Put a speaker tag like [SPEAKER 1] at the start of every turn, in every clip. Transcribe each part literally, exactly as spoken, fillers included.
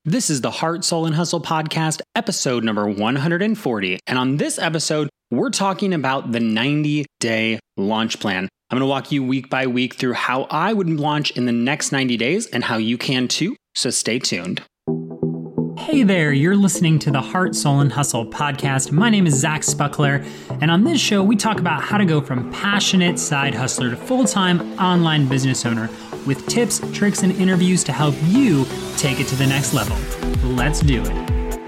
[SPEAKER 1] This is the Heart, Soul, and Hustle podcast, episode number one hundred forty. And on this episode, we're talking about the ninety-day launch plan. I'm going to walk you week by week through how I would launch in the next ninety days and how you can too, so stay tuned.
[SPEAKER 2] Hey there, you're listening to the Heart, Soul, and Hustle podcast. My name is Zach Spuckler, and on this show, we talk about how to go from passionate side hustler to full-time online business owner with tips, tricks, and interviews to help you take it to the next level. Let's do it.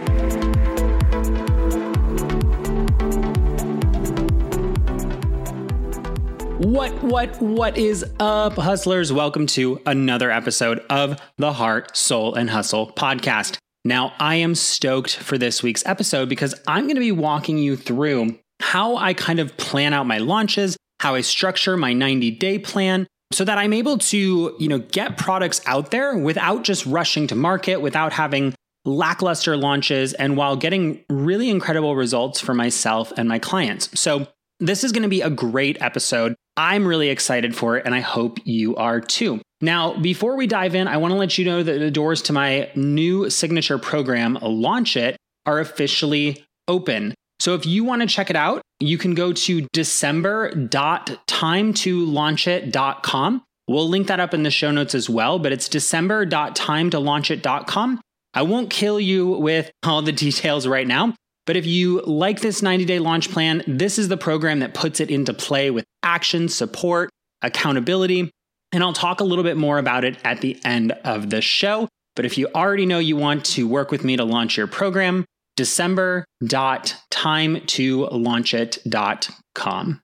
[SPEAKER 1] What, what, what is up, hustlers? Welcome to another episode of the Heart, Soul, and Hustle podcast. Now, I am stoked for this week's episode because I'm going to be walking you through how I kind of plan out my launches, how I structure my ninety-day plan, so that I'm able to, you know, get products out there without just rushing to market, without having lackluster launches, and while getting really incredible results for myself and my clients. So this is going to be a great episode. I'm really excited for it, and I hope you are too. Now, before we dive in, I want to let you know that the doors to my new signature program, Launch It, are officially open. So if you want to check it out, you can go to december dot time to launch it dot com. We'll link that up in the show notes as well, but it's december dot time to launch it dot com. I won't kill you with all the details right now, but if you like this ninety-day launch plan, this is the program that puts it into play with action, support, accountability, and I'll talk a little bit more about it at the end of the show. But if you already know you want to work with me to launch your program, december dot time to launch it dot com.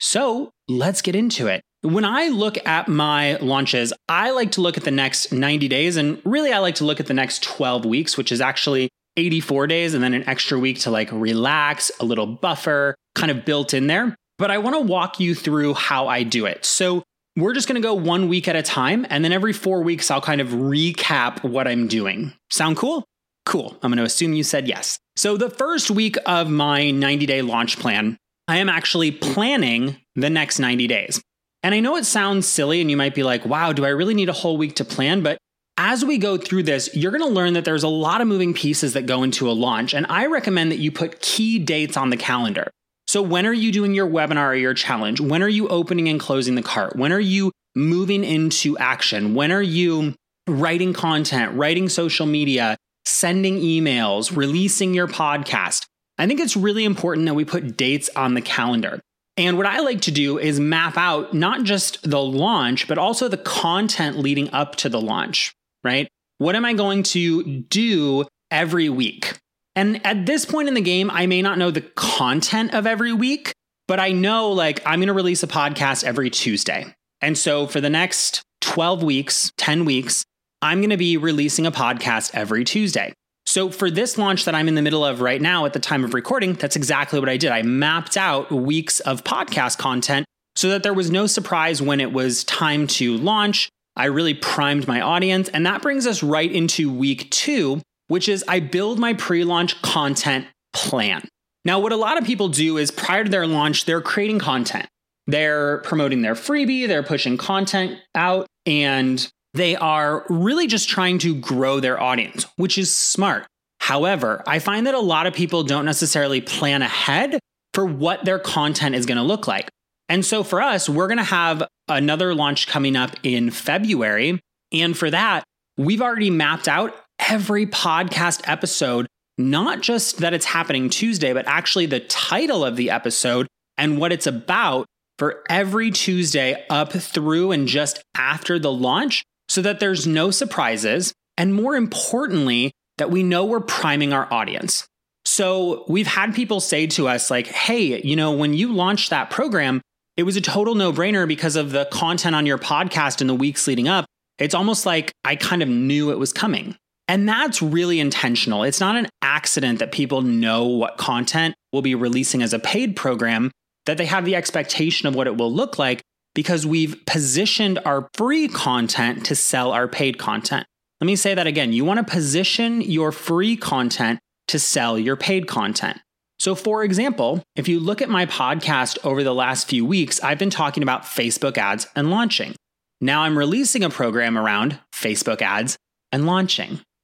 [SPEAKER 1] So let's get into it. When I look at my launches, I like to look at the next ninety days, and really I like to look at the next twelve weeks, which is actually eighty-four days and then an extra week to like relax, a little buffer kind of built in there. But I want to walk you through how I do it. So we're just going to go one week at a time, and then every four weeks, I'll kind of recap what I'm doing. Sound cool? Cool. I'm going to assume you said yes. So the first week of my ninety-day launch plan, I am actually planning the next ninety days. And I know it sounds silly, and you might be like, wow, do I really need a whole week to plan? But as we go through this, you're going to learn that there's a lot of moving pieces that go into a launch, and I recommend that you put key dates on the calendar. So when are you doing your webinar or your challenge? When are you opening and closing the cart? When are you moving into action? When are you writing content, writing social media, sending emails, releasing your podcast? I think it's really important that we put dates on the calendar. And what I like to do is map out not just the launch, but also the content leading up to the launch, right? What am I going to do every week? And at this point in the game, I may not know the content of every week, but I know like I'm going to release a podcast every Tuesday. And so for the next twelve weeks, ten weeks, I'm going to be releasing a podcast every Tuesday. So for this launch that I'm in the middle of right now at the time of recording, that's exactly what I did. I mapped out weeks of podcast content so that there was no surprise when it was time to launch. I really primed my audience, and that brings us right into week two, which is I build my pre-launch content plan. Now, what a lot of people do is prior to their launch, they're creating content. They're promoting their freebie, they're pushing content out, and they are really just trying to grow their audience, which is smart. However, I find that a lot of people don't necessarily plan ahead for what their content is going to look like. And so for us, we're going to have another launch coming up in February. And for that, we've already mapped out every podcast episode, not just that it's happening Tuesday, but actually the title of the episode and what it's about for every Tuesday up through and just after the launch, so that there's no surprises. And more importantly, that we know we're priming our audience. So we've had people say to us like, hey, you know, when you launched that program, it was a total no-brainer because of the content on your podcast in the weeks leading up. It's almost like I kind of knew it was coming. And that's really intentional. It's not an accident that people know what content we'll be releasing as a paid program, that they have the expectation of what it will look like, because we've positioned our free content to sell our paid content. Let me say that again. You want to position your free content to sell your paid content. So for example, if you look at my podcast over the last few weeks, I've been talking about Facebook ads and launching. Now I'm releasing a program around Facebook ads and launching.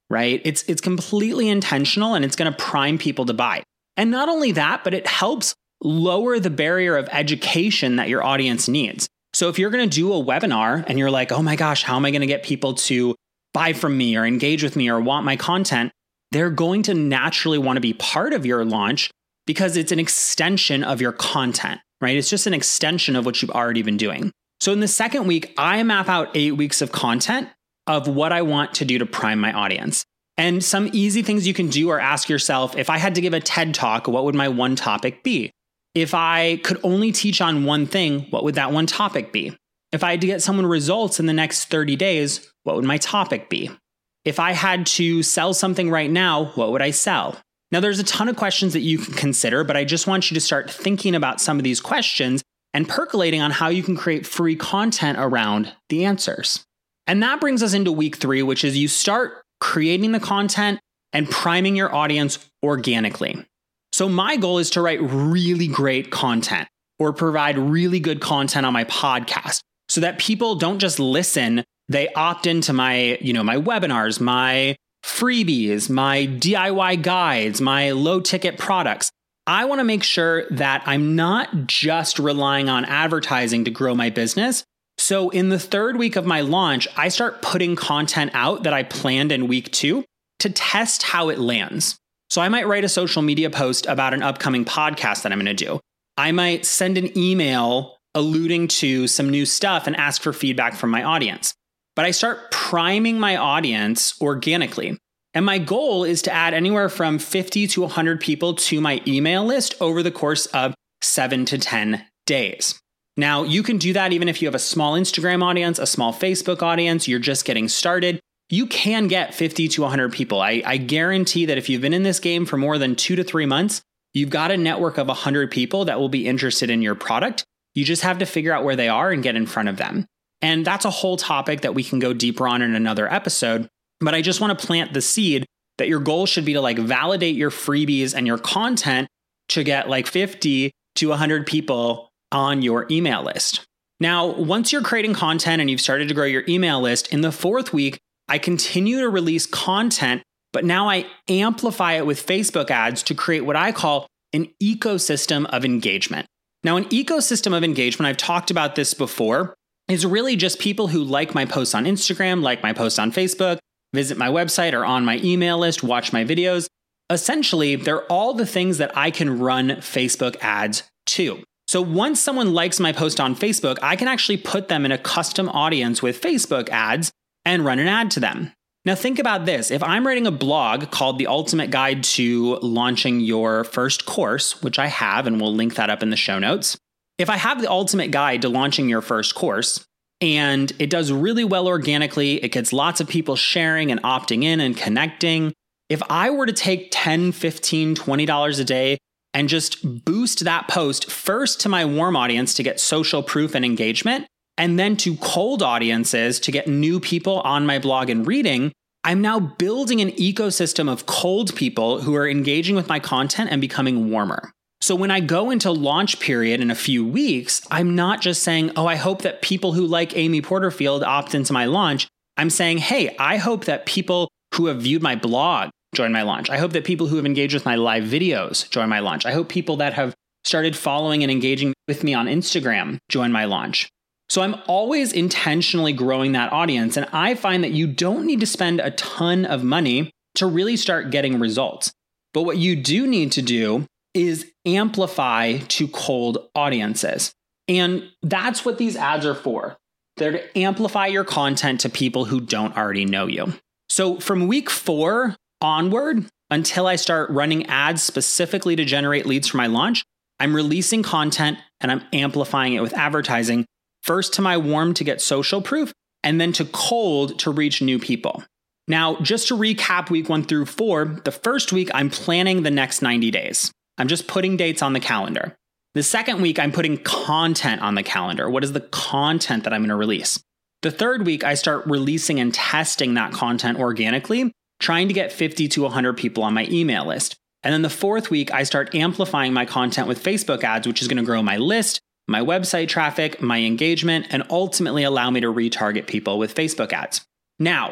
[SPEAKER 1] right? It's, it's completely intentional and it's going to prime people to buy. And not only that, but it helps lower the barrier of education that your audience needs. So if you're going to do a webinar and you're like, oh my gosh, how am I going to get people to buy from me or engage with me or want my content? They're going to naturally want to be part of your launch because it's an extension of your content, right? It's just an extension of what you've already been doing. So in the second week, I map out eight weeks of content of what I want to do to prime my audience. And some easy things you can do are ask yourself, if I had to give a TED Talk, what would my one topic be? If I could only teach on one thing, what would that one topic be? If I had to get someone results in the next thirty days, what would my topic be? If I had to sell something right now, what would I sell? Now, there's a ton of questions that you can consider, but I just want you to start thinking about some of these questions and percolating on how you can create free content around the answers. And that brings us into week three, which is you start creating the content and priming your audience organically. So my goal is to write really great content or provide really good content on my podcast so that people don't just listen, they opt into my, you know, my webinars, my freebies, my D I Y guides, my low ticket products. I want to make sure that I'm not just relying on advertising to grow my business. So in the third week of my launch, I start putting content out that I planned in week two to test how it lands. So I might write a social media post about an upcoming podcast that I'm going to do. I might send an email alluding to some new stuff and ask for feedback from my audience. But I start priming my audience organically. And my goal is to add anywhere from fifty to one hundred people to my email list over the course of seven to ten days. Now, you can do that even if you have a small Instagram audience, a small Facebook audience, you're just getting started. You can get fifty to one hundred people. I, I guarantee that if you've been in this game for more than two to three months, you've got a network of one hundred people that will be interested in your product. You just have to figure out where they are and get in front of them. And that's a whole topic that we can go deeper on in another episode. But I just want to plant the seed that your goal should be to like validate your freebies and your content to get like fifty to one hundred people on your email list. Now, once you're creating content and you've started to grow your email list, in the fourth week, I continue to release content, but now I amplify it with Facebook ads to create what I call an ecosystem of engagement. Now, an ecosystem of engagement, I've talked about this before, is really just people who like my posts on Instagram, like my posts on Facebook, visit my website or on my email list, watch my videos. Essentially, they're all the things that I can run Facebook ads to. So once someone likes my post on Facebook, I can actually put them in a custom audience with Facebook ads and run an ad to them. Now think about this. If I'm writing a blog called The Ultimate Guide to Launching Your First Course, which I have, and we'll link that up in the show notes. If I have the ultimate guide to launching your first course, and it does really well organically, it gets lots of people sharing and opting in and connecting. If I were to take ten dollars, fifteen dollars, twenty dollars a day and just boost that post first to my warm audience to get social proof and engagement, and then to cold audiences to get new people on my blog and reading, I'm now building an ecosystem of cold people who are engaging with my content and becoming warmer. So when I go into launch period in a few weeks, I'm not just saying, oh, I hope that people who like Amy Porterfield opt into my launch. I'm saying, hey, I hope that people who have viewed my blog join my launch. I hope that people who have engaged with my live videos join my launch. I hope people that have started following and engaging with me on Instagram join my launch. So I'm always intentionally growing that audience. And I find that you don't need to spend a ton of money to really start getting results. But what you do need to do is amplify to cold audiences. And that's what these ads are for. They're to amplify your content to people who don't already know you. So from week four onward, until I start running ads specifically to generate leads for my launch, I'm releasing content and I'm amplifying it with advertising, first to my warm to get social proof, and then to cold to reach new people. Now, just to recap week one through four, the first week I'm planning the next ninety days. I'm just putting dates on the calendar. The second week, I'm putting content on the calendar. What is the content that I'm going to release? The third week, I start releasing and testing that content organically, trying to get fifty to one hundred people on my email list. And then the fourth week, I start amplifying my content with Facebook ads, which is going to grow my list, my website traffic, my engagement, and ultimately allow me to retarget people with Facebook ads. Now,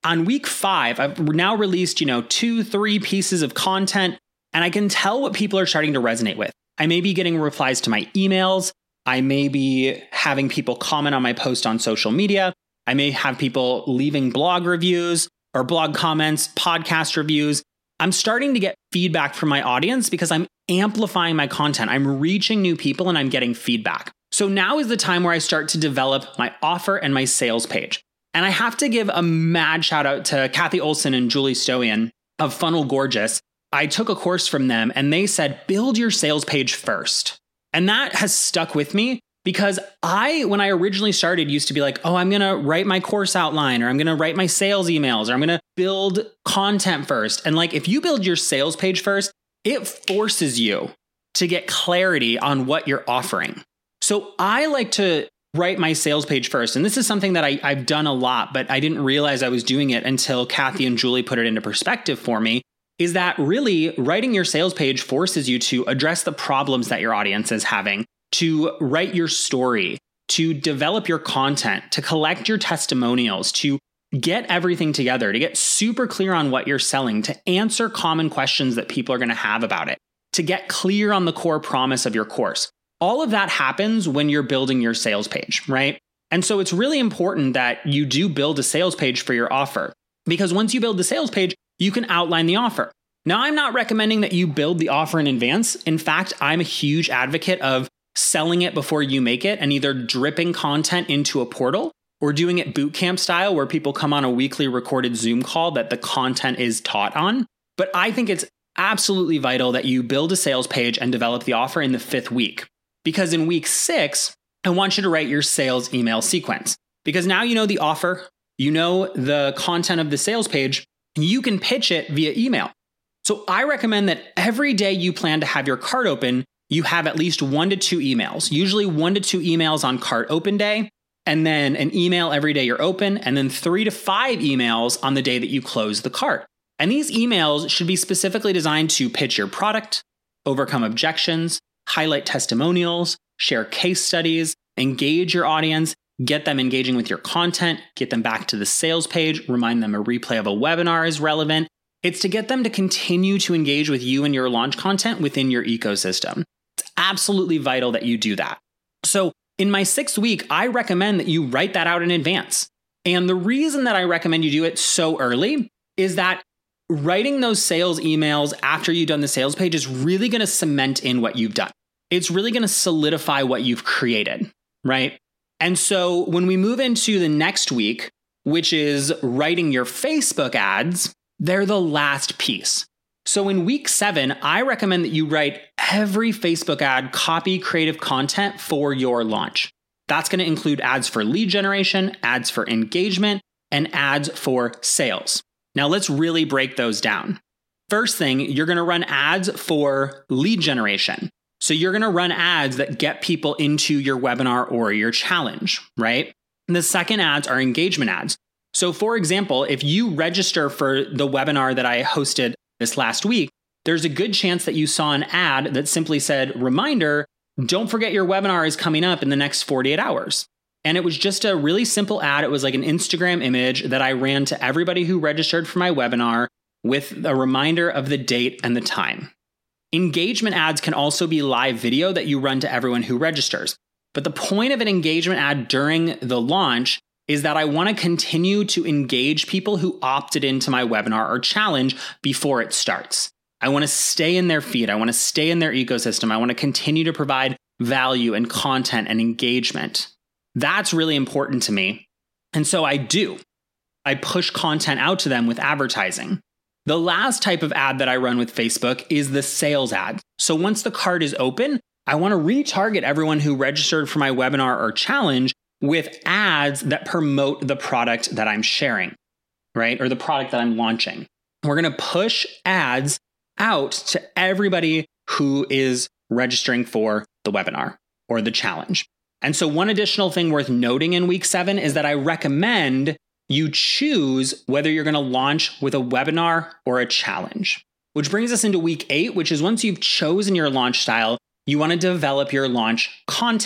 [SPEAKER 1] on week five, I've now released, you know, two, three pieces of content, and I can tell what people are starting to resonate with. I may be getting replies to my emails. I may be having people comment on my post on social media. I may have people leaving blog reviews or blog comments, podcast reviews. I'm starting to get feedback from my audience because I'm amplifying my content. I'm reaching new people and I'm getting feedback. So now is the time where I start to develop my offer and my sales page. And I have to give a mad shout out to Kathy Olson and Julie Stoian of Funnel Gorgeous. I took a course from them and they said, build your sales page first. And that has stuck with me because I, when I originally started, used to be like, oh, I'm going to write my course outline, or I'm going to write my sales emails, or I'm going to build content first. And like, if you build your sales page first, it forces you to get clarity on what you're offering. So I like to write my sales page first. And this is something that I, I've done a lot, but I didn't realize I was doing it until Kathy and Julie put it into perspective for me, is that really writing your sales page forces you to address the problems that your audience is having, to write your story, to develop your content, to collect your testimonials, to get everything together, to get super clear on what you're selling, to answer common questions that people are going to have about it, to get clear on the core promise of your course. All of that happens when you're building your sales page, right? And so it's really important that you do build a sales page for your offer, because once you build the sales page, you can outline the offer. Now, I'm not recommending that you build the offer in advance. In fact, I'm a huge advocate of selling it before you make it and either dripping content into a portal or doing it bootcamp style where people come on a weekly recorded Zoom call that the content is taught on. But I think it's absolutely vital that you build a sales page and develop the offer in the fifth week. Because in week six, I want you to write your sales email sequence. Because now you know the offer, you know the content of the sales page, and you can pitch it via email. So I recommend that every day you plan to have your cart open, you have at least one to two emails, usually one to two emails on cart open day, and then an email every day you're open, and then three to five emails on the day that you close the cart. And these emails should be specifically designed to pitch your product, overcome objections, highlight testimonials, share case studies, engage your audience, get them engaging with your content, get them back to the sales page, remind them a replay of a webinar is relevant. It's to get them to continue to engage with you and your launch content within your ecosystem. It's absolutely vital that you do that. So in my sixth week, I recommend that you write that out in advance. And the reason that I recommend you do it so early is that writing those sales emails after you've done the sales page is really going to cement in what you've done. It's really going to solidify what you've created, right? And so when we move into the next week, which is writing your Facebook ads, they're the last piece. So in week seven, I recommend that you write every Facebook ad copy creative content for your launch. That's going to include ads for lead generation, ads for engagement, and ads for sales. Now let's really break those down. First thing, you're going to run ads for lead generation. So you're going to run ads that get people into your webinar or your challenge, right? And the second ads are engagement ads. So for example, if you register for the webinar that I hosted this last week, there's a good chance that you saw an ad that simply said, reminder, don't forget your webinar is coming up in the next forty-eight hours. And it was just a really simple ad. It was like an Instagram image that I ran to everybody who registered for my webinar with a reminder of the date and the time. Engagement ads can also be live video that you run to everyone who registers. But the point of an engagement ad during the launch is that I want to continue to engage people who opted into my webinar or challenge before it starts. I want to stay in their feed. I want to stay in their ecosystem. I want to continue to provide value and content and engagement. That's really important to me. And so I do. I push content out to them with advertising. The last type of ad that I run with Facebook is the sales ad. So once the cart is open, I want to retarget everyone who registered for my webinar or challenge with ads that promote the product that I'm sharing, right? Or the product that I'm launching. We're going to push ads out to everybody who is registering for the webinar or the challenge. And so one additional thing worth noting in week seven is that I recommend you choose whether you're going to launch with a webinar or a challenge. Which brings us into week eight, which is once you've chosen your launch style, you want to develop your launch content.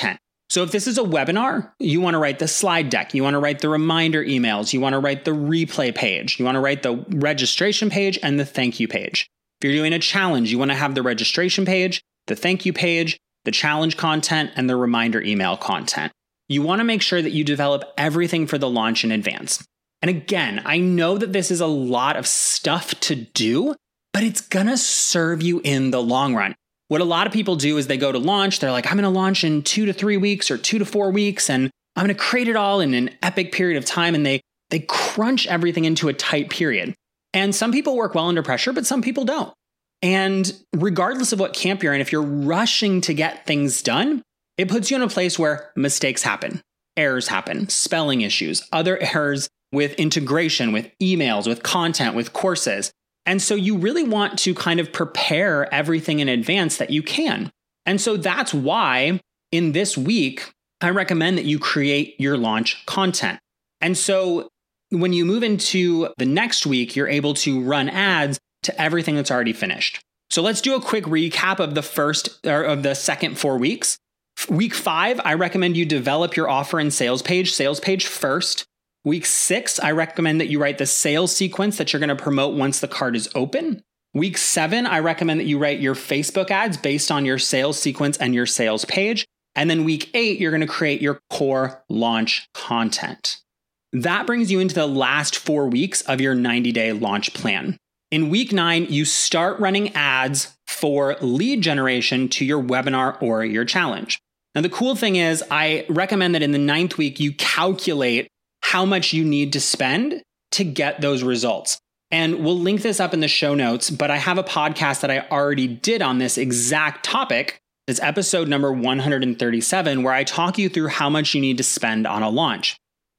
[SPEAKER 1] So if this is a webinar, you want to write the slide deck, you want to write the reminder emails, you want to write the replay page, you want to write the registration page and the thank you page. If you're doing a challenge, you want to have the registration page, the thank you page, the challenge content, and the reminder email content. You want to make sure that you develop everything for the launch in advance. And again, I know that this is a lot of stuff to do, but it's going to serve you in the long run. What a lot of people do is they go to launch, they're like, I'm going to launch in two to three weeks or two to four weeks, and I'm going to create it all in an epic period of time. And they, they crunch everything into a tight period. And some people work well under pressure, but some people don't. And regardless of what camp you're in, if you're rushing to get things done, it puts you in a place where mistakes happen, errors happen, spelling issues, other errors with integration, with emails, with content, with courses. And so you really want to kind of prepare everything in advance that you can. And so that's why in this week, I recommend that you create your launch content. And so when you move into the next week, you're able to run ads to everything that's already finished. So let's do a quick recap of the first or of the second four weeks. Week five, I recommend you develop your offer and sales page, sales page first. Week six, I recommend that you write the sales sequence that you're going to promote once the cart is open. Week seven, I recommend that you write your Facebook ads based on your sales sequence and your sales page. And then week eight, you're going to create your core launch content. That brings you into the last four weeks of your ninety-day launch plan. In week nine, you start running ads for lead generation to your webinar or your challenge. Now, the cool thing is I recommend that in the ninth week, you calculate how much you need to spend to get those results. And we'll link this up in the show notes, but I have a podcast that I already did on this exact topic. It's episode number one hundred thirty-seven, where I talk you through how much you need to spend on a launch.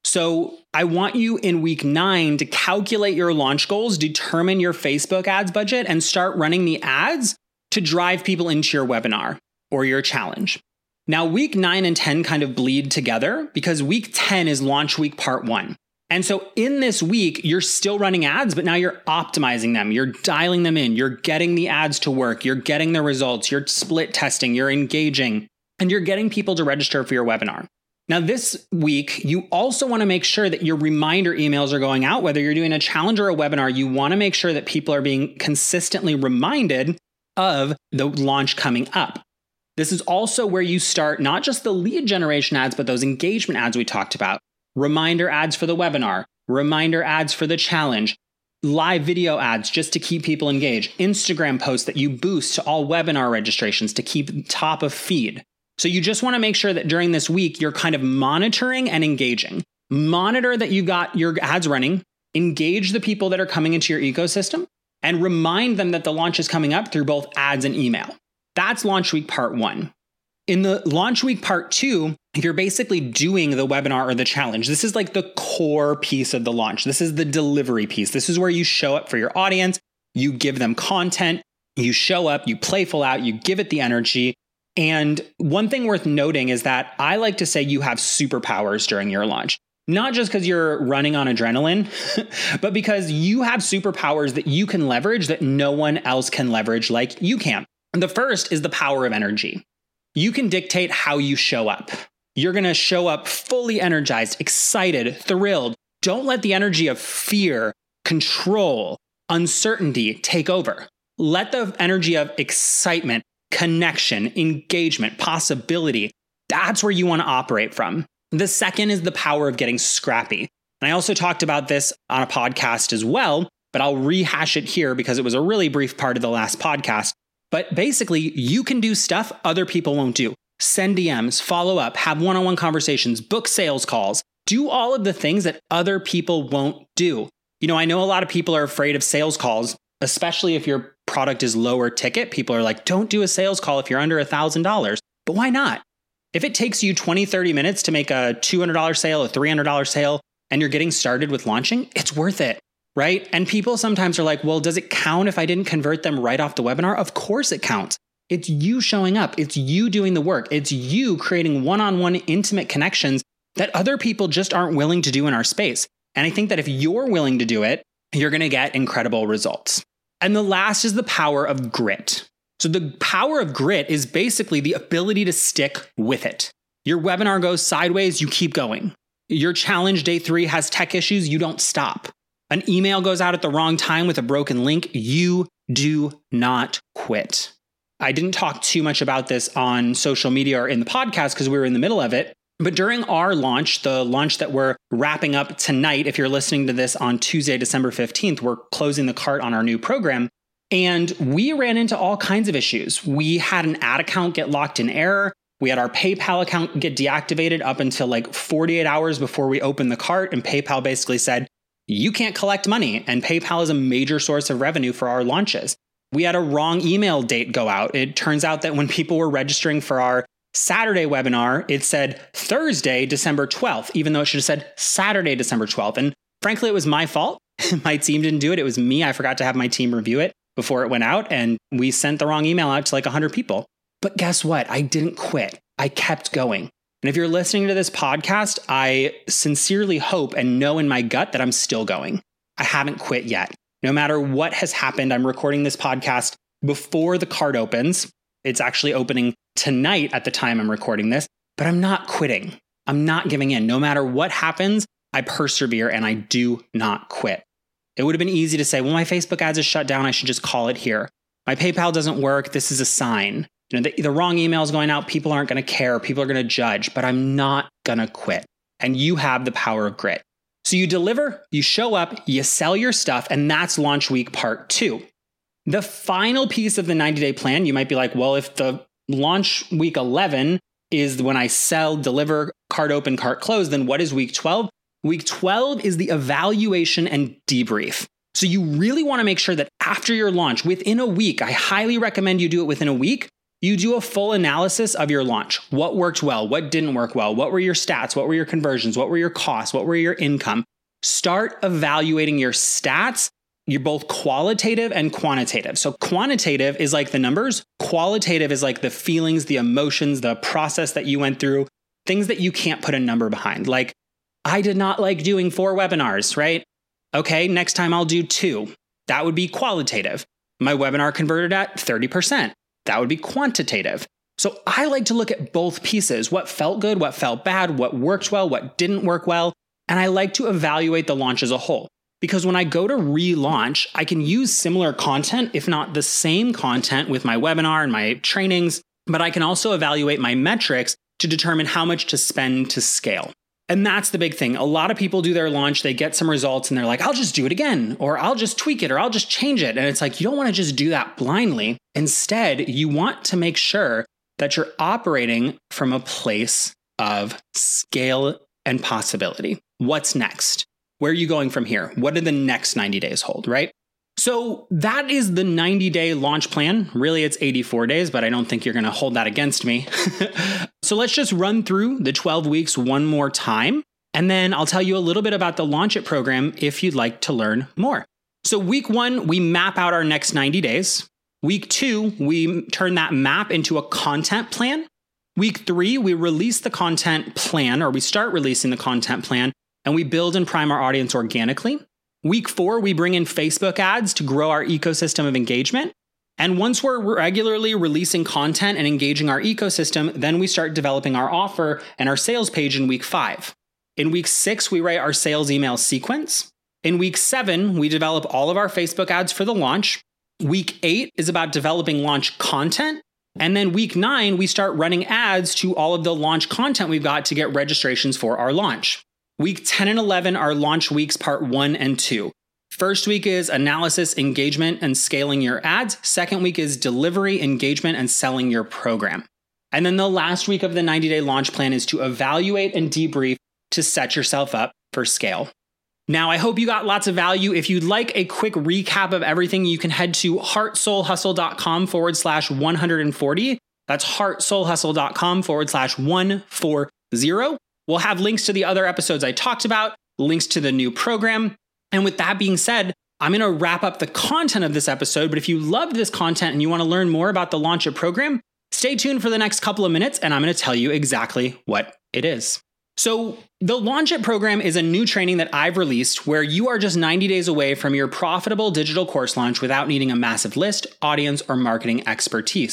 [SPEAKER 1] So I want you in week nine to calculate your launch goals, determine your Facebook ads budget, and start running the ads to drive people into your webinar or your challenge. Now, week nine and ten kind of bleed together because week ten is launch week part one. And so in this week, you're still running ads, but now you're optimizing them. You're dialing them in. You're getting the ads to work. You're getting the results. You're split testing. You're engaging, and you're getting people to register for your webinar. Now, this week, you also want to make sure that your reminder emails are going out. Whether you're doing a challenge or a webinar, you want to make sure that people are being consistently reminded of the launch coming up. This is also where you start not just the lead generation ads, but those engagement ads we talked about. Reminder ads for the webinar, reminder ads for the challenge, live video ads just to keep people engaged, Instagram posts that you boost to all webinar registrations to keep top of feed. So you just want to make sure that during this week, you're kind of monitoring and engaging. Monitor that you got your ads running, engage the people that are coming into your ecosystem, and remind them that the launch is coming up through both ads and email. That's launch week part one. In the launch week part two, you're basically doing the webinar or the challenge. This is like the core piece of the launch. This is the delivery piece. This is where you show up for your audience. You give them content. You show up, you play full out, you give it the energy. And one thing worth noting is that I like to say you have superpowers during your launch. Not just because you're running on adrenaline, but because you have superpowers that you can leverage that no one else can leverage like you can. And the first is the power of energy. You can dictate how you show up. You're going to show up fully energized, excited, thrilled. Don't let the energy of fear, control, uncertainty take over. Let the energy of excitement, connection, engagement, possibility, that's where you want to operate from. The second is the power of getting scrappy. And I also talked about this on a podcast as well, but I'll rehash it here because it was a really brief part of the last podcast. But basically, you can do stuff other people won't do. Send D Ms, follow up, have one-on-one conversations, book sales calls, do all of the things that other people won't do. You know, I know a lot of people are afraid of sales calls, especially if your product is lower ticket. People are like, don't do a sales call if you're under one thousand dollars. But why not? If it takes you twenty, thirty minutes to make a two hundred dollars sale, a three hundred dollars sale, and you're getting started with launching, it's worth it, right? And people sometimes are like, well, does it count if I didn't convert them right off the webinar? Of course it counts. It's you showing up. It's you doing the work. It's you creating one-on-one intimate connections that other people just aren't willing to do in our space. And I think that if you're willing to do it, you're going to get incredible results. And the last is the power of grit. So the power of grit is basically the ability to stick with it. Your webinar goes sideways, you keep going. Your challenge day three has tech issues, you don't stop. An email goes out at the wrong time with a broken link, you do not quit. I didn't talk too much about this on social media or in the podcast because we were in the middle of it. But during our launch, the launch that we're wrapping up tonight, if you're listening to this on Tuesday, December fifteenth, we're closing the cart on our new program. And we ran into all kinds of issues. We had an ad account get locked in error. We had our PayPal account get deactivated up until like forty-eight hours before we opened the cart. And PayPal basically said, you can't collect money. And PayPal is a major source of revenue for our launches. We had a wrong email date go out. It turns out that when people were registering for our Saturday webinar, it said Thursday, December twelfth, even though it should have said Saturday, December twelfth. And frankly, it was my fault. My team didn't do it. It was me. I forgot to have my team review it before it went out. And we sent the wrong email out to like one hundred people. But guess what? I didn't quit. I kept going. And if you're listening to this podcast, I sincerely hope and know in my gut that I'm still going. I haven't quit yet. No matter what has happened, I'm recording this podcast before the cart opens. It's actually opening tonight at the time I'm recording this, but I'm not quitting. I'm not giving in. No matter what happens, I persevere and I do not quit. It would have been easy to say, well, my Facebook ads is shut down. I should just call it here. My PayPal doesn't work. This is a sign. You know, the, the wrong email is going out. People aren't going to care. People are going to judge, but I'm not going to quit. And you have the power of grit. So you deliver, you show up, you sell your stuff, and that's launch week part two. The final piece of the ninety-day plan, you might be like, well, if the launch week eleven is when I sell, deliver, cart open, cart close, then what is week twelve? Week twelve is the evaluation and debrief. So you really want to make sure that after your launch, within a week, I highly recommend you do it within a week, you do a full analysis of your launch. What worked well? What didn't work well? What were your stats? What were your conversions? What were your costs? What were your income? Start evaluating your stats. You're both qualitative and quantitative. So quantitative is like the numbers. Qualitative is like the feelings, the emotions, the process that you went through, things that you can't put a number behind. Like, I did not like doing four webinars, right? Okay, next time I'll do two. That would be qualitative. My webinar converted at thirty percent. That would be quantitative. So I like to look at both pieces, what felt good, what felt bad, what worked well, what didn't work well. And I like to evaluate the launch as a whole. Because when I go to relaunch, I can use similar content, if not the same content with my webinar and my trainings, but I can also evaluate my metrics to determine how much to spend to scale. And that's the big thing. A lot of people do their launch, they get some results and they're like, I'll just do it again, or I'll just tweak it, or I'll just change it. And it's like, you don't want to just do that blindly. Instead, you want to make sure that you're operating from a place of scale and possibility. What's next? Where are you going from here? What do the next ninety days hold, right? So that is the ninety-day launch plan. Really, it's eighty-four days, but I don't think you're going to hold that against me. So let's just run through the twelve weeks one more time, and then I'll tell you a little bit about the Launch It program if you'd like to learn more. So week one, we map out our next ninety days. Week two, we turn that map into a content plan. Week three, we release the content plan, or we start releasing the content plan, and we build and prime our audience organically. Week four, we bring in Facebook ads to grow our ecosystem of engagement. And once we're regularly releasing content and engaging our ecosystem, then we start developing our offer and our sales page in week five. In week six, we write our sales email sequence. In week seven, we develop all of our Facebook ads for the launch. Week eight is about developing launch content. And then week nine, we start running ads to all of the launch content we've got to get registrations for our launch. Week ten and eleven are launch weeks part one and two. First week is analysis, engagement, and scaling your ads. Second week is delivery, engagement, and selling your program. And then the last week of the ninety-day launch plan is to evaluate and debrief to set yourself up for scale. Now, I hope you got lots of value. If you'd like a quick recap of everything, you can head to heartsoulhustle.com forward slash 140. That's heartsoulhustle.com forward slash 140. We'll have links to the other episodes I talked about, links to the new program. And with that being said, I'm going to wrap up the content of this episode. But if you loved this content and you want to learn more about the Launch It program, stay tuned for the next couple of minutes, and I'm going to tell you exactly what it is. So the Launch It program is a new training that I've released where you are just ninety days away from your profitable digital course launch without needing a massive list, audience, or marketing expertise.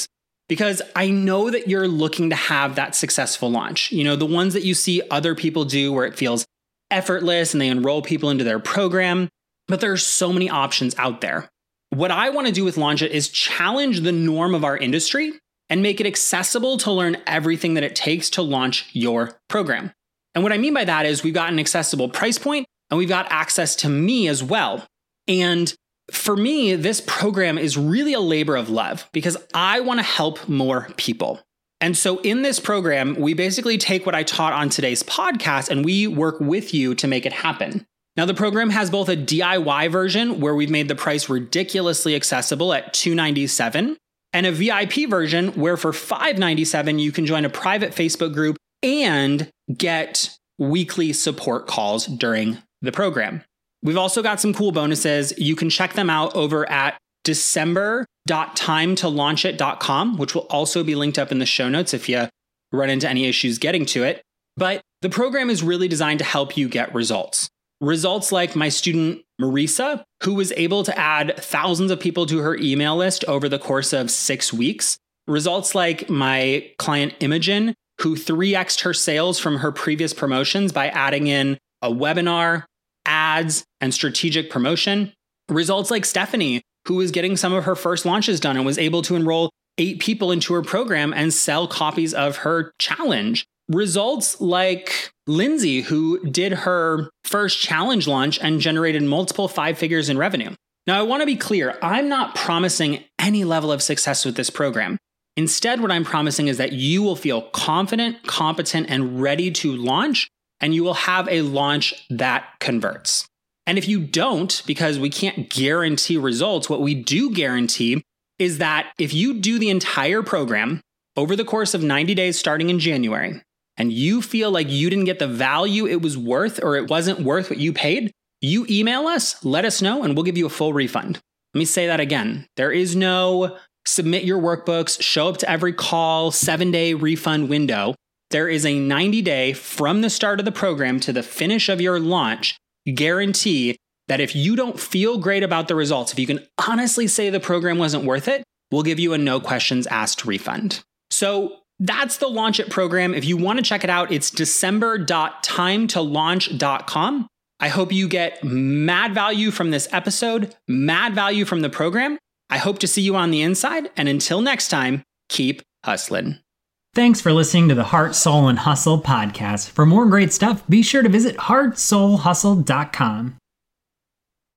[SPEAKER 1] because I know that you're looking to have that successful launch. You know, the ones that you see other people do where it feels effortless and they enroll people into their program, but there are so many options out there. What I want to do with Launch It is challenge the norm of our industry and make it accessible to learn everything that it takes to launch your program. And what I mean by that is we've got an accessible price point and we've got access to me as well. And for me, this program is really a labor of love because I want to help more people. And so in this program, we basically take what I taught on today's podcast and we work with you to make it happen. Now, the program has both a D I Y version where we've made the price ridiculously accessible at two hundred ninety-seven dollars and a V I P version where for five hundred ninety-seven dollars you can join a private Facebook group and get weekly support calls during the program. We've also got some cool bonuses. You can check them out over at december dot time to launch it dot com, which will also be linked up in the show notes if you run into any issues getting to it. But the program is really designed to help you get results. Results like my student Marisa, who was able to add thousands of people to her email list over the course of six weeks. Results like my client Imogen, who three X'd her sales from her previous promotions by adding in a webinar, ads, and strategic promotion. Results like Stephanie, who was getting some of her first launches done and was able to enroll eight people into her program and sell copies of her challenge. Results like Lindsay, who did her first challenge launch and generated multiple five figures in revenue. Now, I want to be clear, I'm not promising any level of success with this program. Instead, what I'm promising is that you will feel confident, competent, and ready to launch, and you will have a launch that converts. And if you don't, because we can't guarantee results, what we do guarantee is that if you do the entire program over the course of ninety days starting in January, and you feel like you didn't get the value it was worth or it wasn't worth what you paid, you email us, let us know, and we'll give you a full refund. Let me say that again. There is no submit your workbooks, show up to every call, seven-day refund window. There is a ninety-day from the start of the program to the finish of your launch guarantee that if you don't feel great about the results, if you can honestly say the program wasn't worth it, we'll give you a no questions asked refund. So that's the Launch It program. If you want to check it out, it's december dot time to launch dot com. I hope you get mad value from this episode, mad value from the program. I hope to see you on the inside. And until next time, keep hustling.
[SPEAKER 2] Thanks for listening to the Heart, Soul, and Hustle podcast. For more great stuff, be sure to visit heart soul hustle dot com.